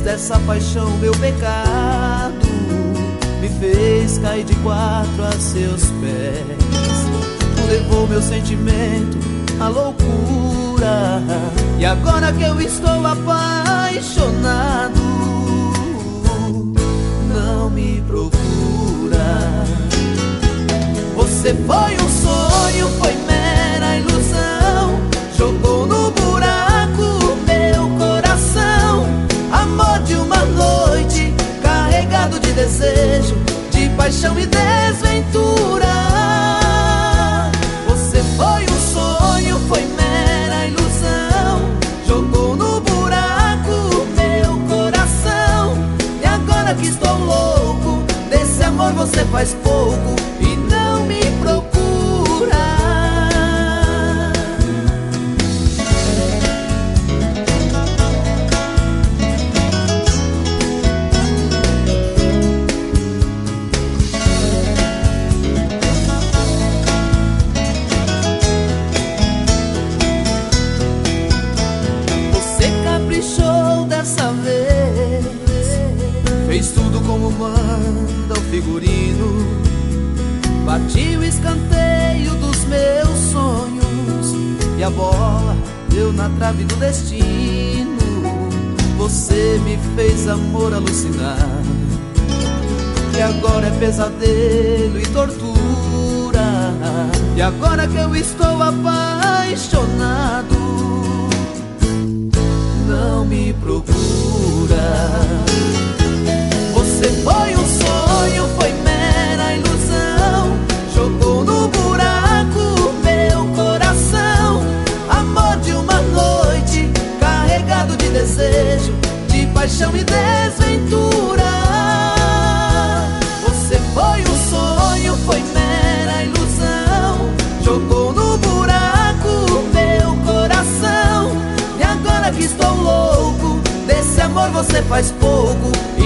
dessa paixão, meu pecado me fez cair de quatro a seus pés. Levou meu sentimento à loucura, e agora que eu estou apaixonado, não me procura. Você foi um sonho, foi mera ilusão, jogou no buraco meu coração. Amor de uma noite, carregado de desejo, de paixão e desventura. Você foi um sonho, foi mera ilusão, jogou no buraco meu coração. E agora que estou louco, desse amor você faz pouco e não me procura. Dessa vez fez tudo como manda o figurino, bati o escanteio dos meus sonhos e a bola deu na trave do destino. Você me fez amor alucinar, e agora é pesadelo e tortura. E agora que eu estou apaixonado, não me procura. Você foi um sonho, foi mera ilusão, jogou no buraco meu coração. Amor de uma noite, carregado de desejo, de paixão e desventura. Você foi um sonho, foi mera ilusão, jogou no buraco meu coração. E agora que estou louco, desse amor você faz pouco